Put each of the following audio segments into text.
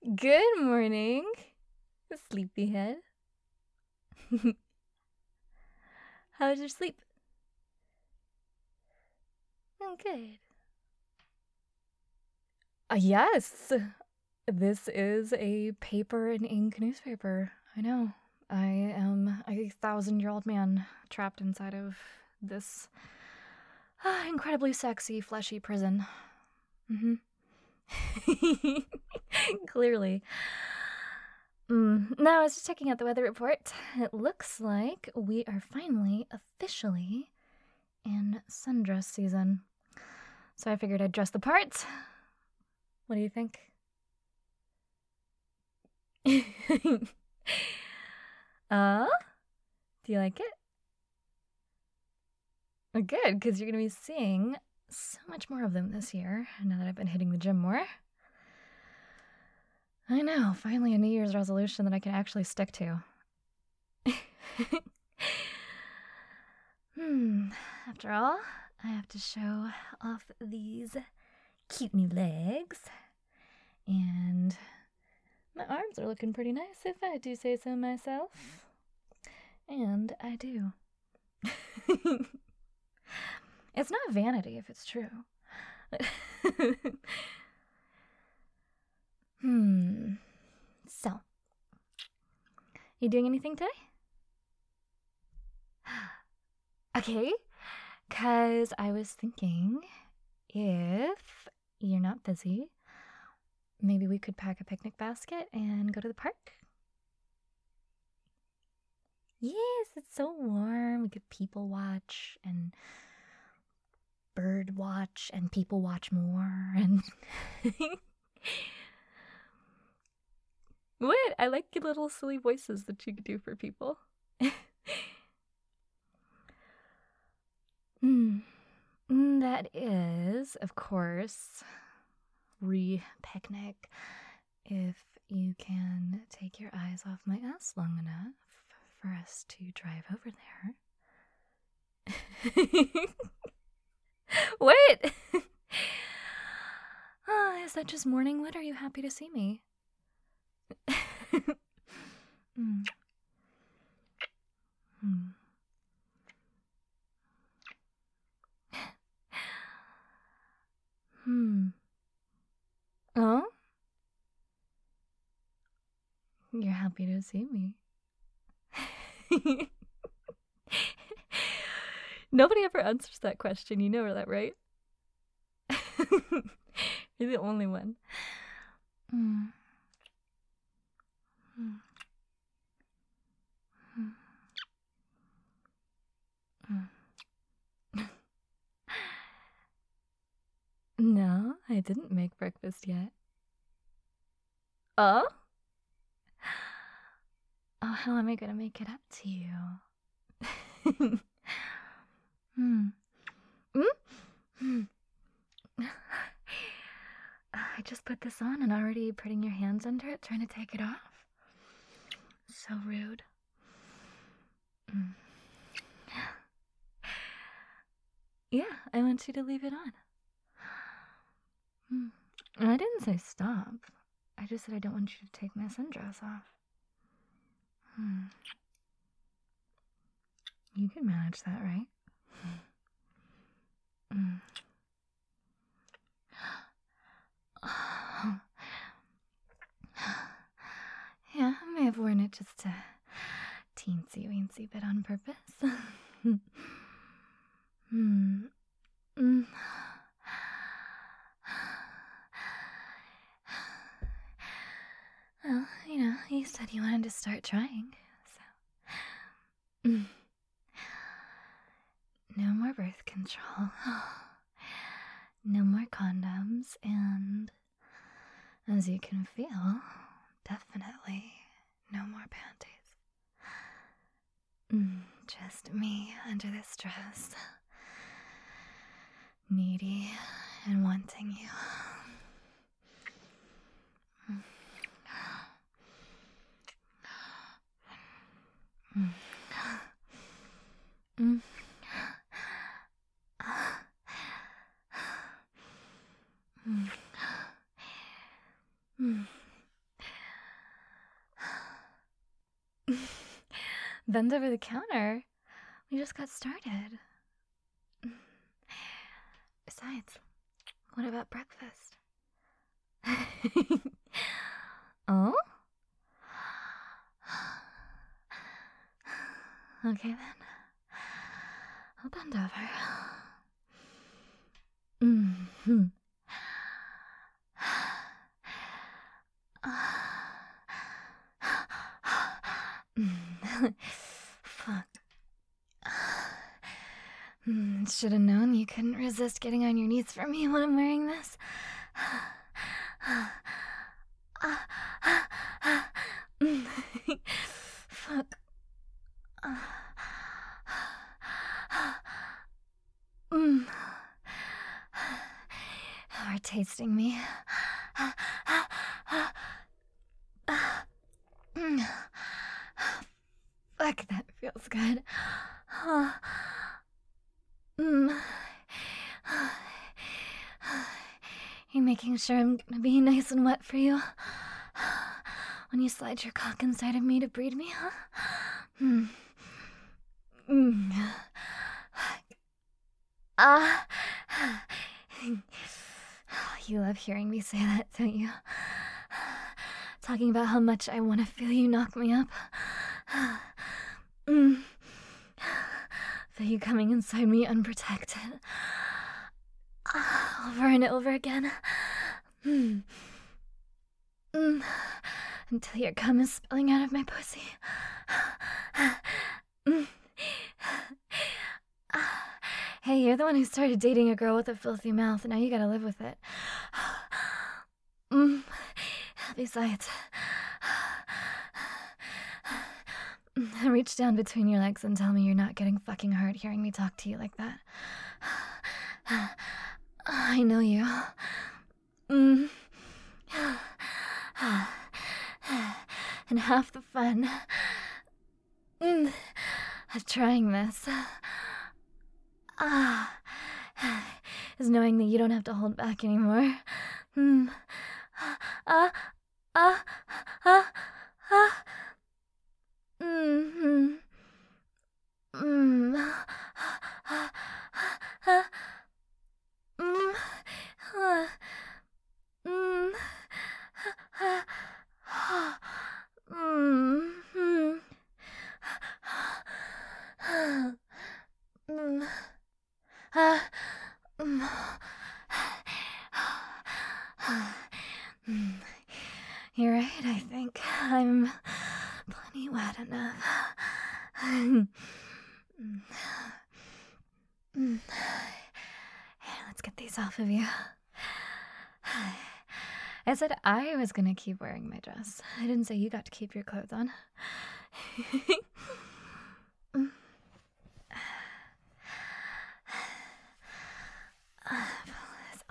Good morning, sleepyhead. How was your sleep? Oh, good. Yes, this is a paper and ink newspaper. I know. I am a 1,000-year-old man trapped inside of this incredibly sexy, fleshy prison. Clearly. No, I was just checking out the weather report. It looks like we are finally officially in sundress season. So I figured I'd dress the part. What do you think? Do you like it? Oh, good, because you're going to be seeing so much more of them this year, now that I've been hitting the gym more. I know, finally a New Year's resolution that I can actually stick to. After all, I have to show off these cute new legs. And my arms are looking pretty nice, if I do say so myself. And I do. It's not vanity if it's true. So, you doing anything today? Okay, because I was thinking if you're not busy, maybe we could pack a picnic basket and go to the park. Yes, it's so warm. We could people watch and bird watch and people watch more and What? I like your little silly voices that you could do for people. That is, of course, re-picnic if you can take your eyes off my ass long enough for us to drive over there. What? Is that just morning wood? Are you happy to see me? Oh? You're happy to see me. Nobody ever answers that question. You know that, right? You're the only one. No, I didn't make breakfast yet. Oh? Oh, how am I gonna make it up to you? I just put this on and already putting your hands under it, trying to take it off. So rude. Yeah, I want you to leave it on. I didn't say stop. I just said I don't want you to take my sundress off. You can manage that, right? Yeah, I may have worn it just a teensy-weensy bit on purpose. Well, you said you wanted to start trying, so... No more birth control. No more condoms, and as you can feel, definitely no more panties. Just me under this dress, needy and wanting you. Bend over the counter? We just got started. Besides, what about breakfast? Oh? Okay then. I'll bend over. Mm-hmm. Fuck. Should have known you couldn't resist getting on your knees for me when I'm wearing this. Fuck. Are tasting me. Fuck, that feels good. You're making sure I'm gonna be nice and wet for you when you slide your cock inside of me to breed me, huh? You love hearing me say that, don't you? Talking about how much I want to feel you knock me up. Feel you coming inside me unprotected. Over and over again. Until your cum is spilling out of my pussy. Hey, you're the one who started dating a girl with a filthy mouth, and now you gotta live with it. Besides, reach down between your legs and tell me you're not getting fucking hurt hearing me talk to you like that. I know you. And half the fun of trying this is knowing that you don't have to hold back anymore. You're right, I think. I'm plenty wet enough. Let's get these off of you. I said I was gonna keep wearing my dress. I didn't say you got to keep your clothes on. Pull this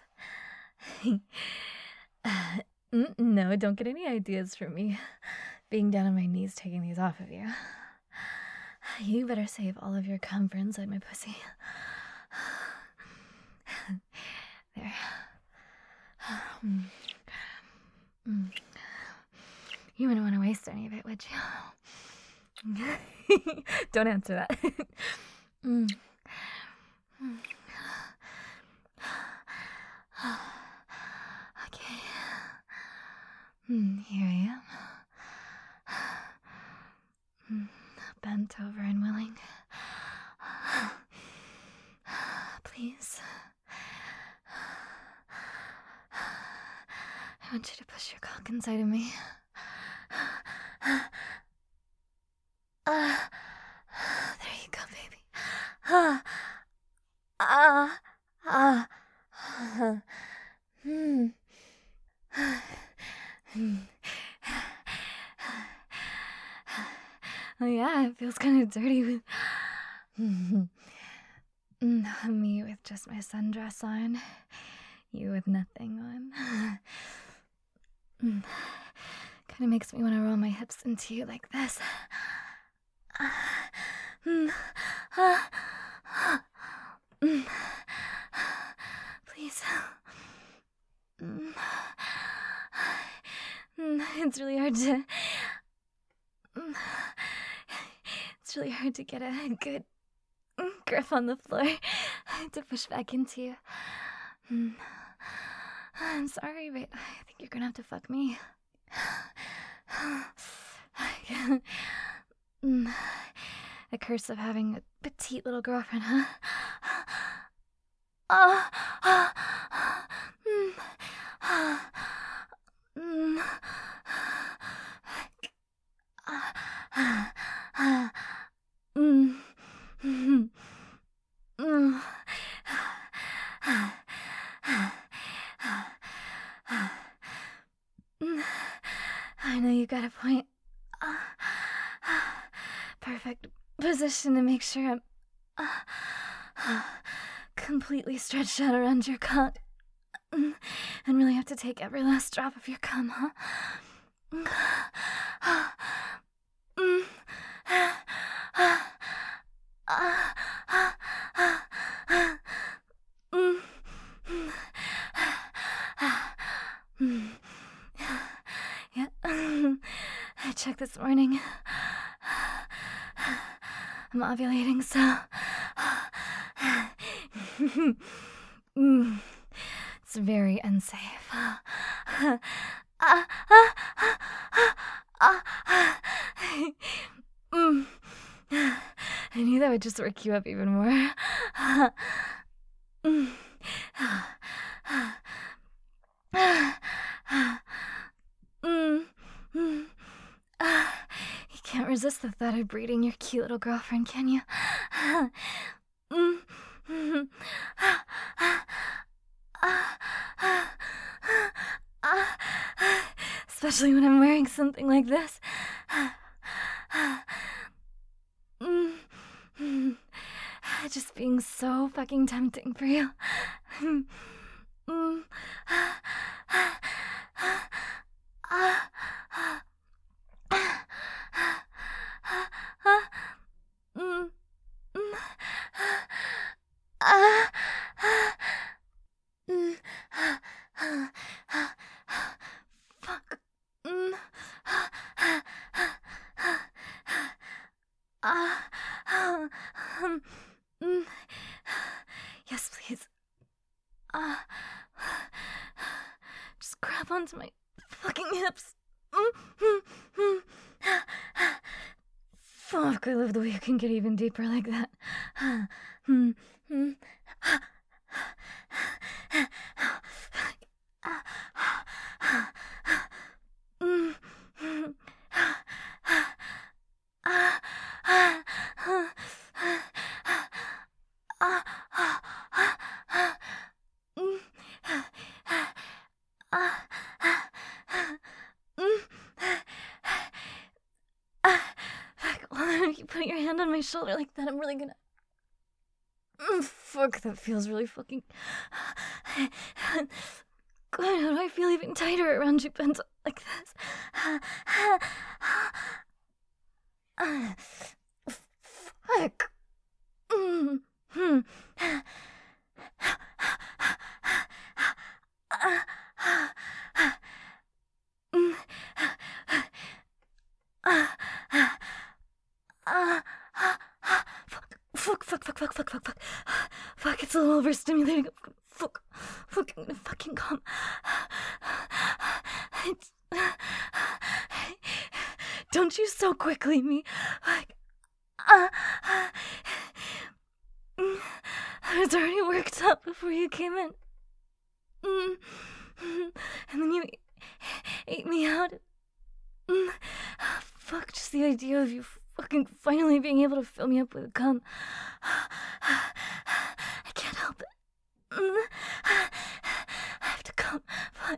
off. No, don't get any ideas from me. Being down on my knees taking these off of you. You better save all of your cum for inside my pussy. There. You wouldn't want to waste any of it, would you? Don't answer that. Okay. Here I am. Bent over and willing. Please. I want you to push your cock inside of me. There you go, baby. Oh yeah, it feels kind of dirty with me with just my sundress on, you with nothing on. Kind of makes me want to roll my hips into you like this. Please. It's really hard to It's really hard to get a good grip on the floor to push back into. I'm sorry, but I think you're gonna have to fuck me. The curse of having a petite little girlfriend, huh? I know you got a point. Perfect position to make sure I'm completely stretched out around your cock and really have to take every last drop of your cum, huh? Yeah, I checked this morning. I'm ovulating, so it's very unsafe. I knew that would just work you up even more. You can't resist the thought of breeding your cute little girlfriend, can you? Especially when I'm wearing something like this. Just being so fucking tempting for you. Fuck. Yes, please. Just grab onto my fucking hips. Fuck, I love the way you can get even deeper like that. If you put your hand on my shoulder like that, I'm really gonna... Fuck, that feels really fucking... God, how do I feel even tighter around you, bent like this? Fuck. Fuck, it's a little overstimulating. Fuck, I'm gonna fucking come. Don't you so quickly me. Like, I was already worked up before you came in. And then you ate me out. Fuck, just the idea of you fucking finally being able to fill me up with cum. I can't help it. I have to come. Fuck.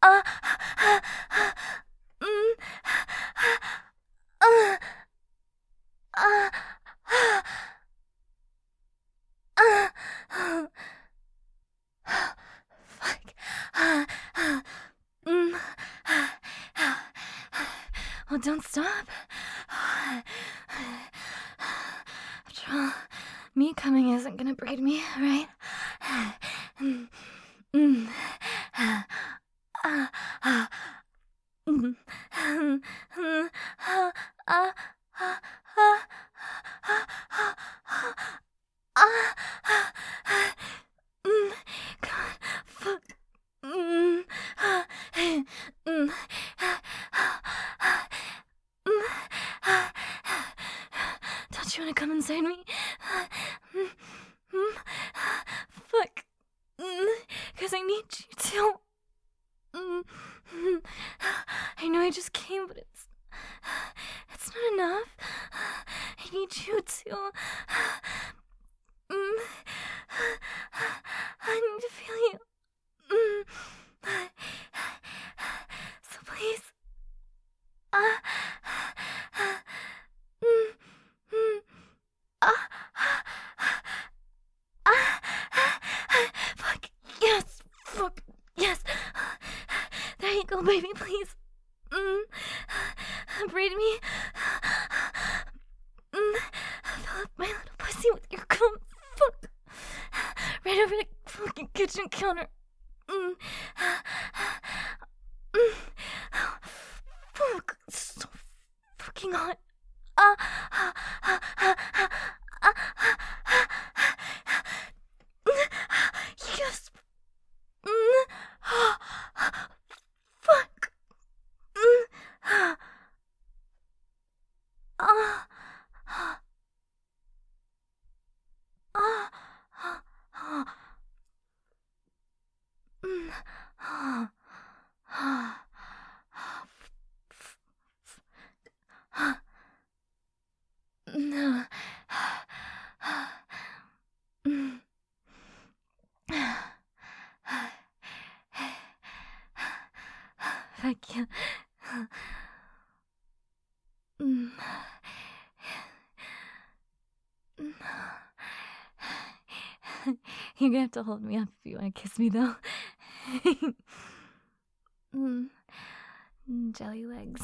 Well, don't stop. After all, me coming isn't gonna breed me, right? Fuck. Don't you want to come inside me? Fuck. Because I need you to. I know I just came, but it's not enough. I need you to. I need to feel you. So please. Fuck. Yes. Fuck. Yes. There you go, baby, please. Braid me. Fill up my little pussy with your cum. Fuck. Right over the fucking kitchen counter. Fuck. So fucking hot. Yes. Fuck. No. Fuck you. You're gonna have to hold me up if you want to kiss me, though. Jelly legs.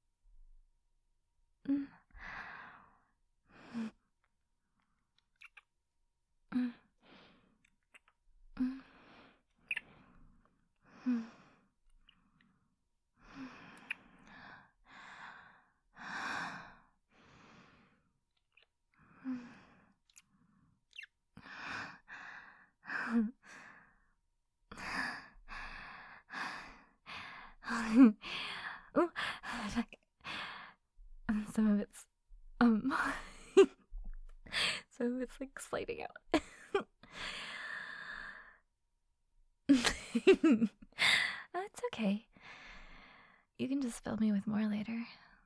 Ooh, fuck. Some of it's some of it's like sliding out. That's okay. You can just fill me with more later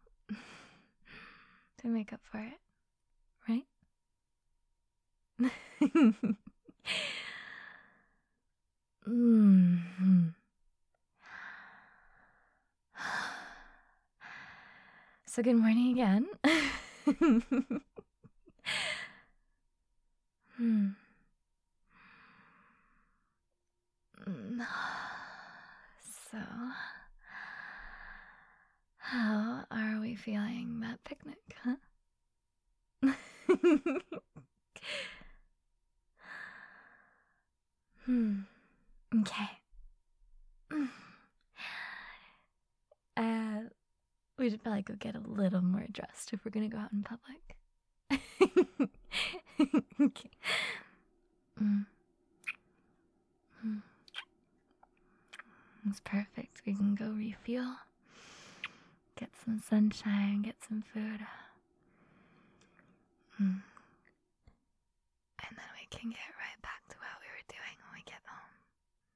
to make up for it, right? So good morning again. So, how are we feeling that picnic, huh? Okay. We should probably go get a little more dressed if we're gonna go out in public. Okay. It's perfect. We can go refuel, get some sunshine, get some food. And then we can get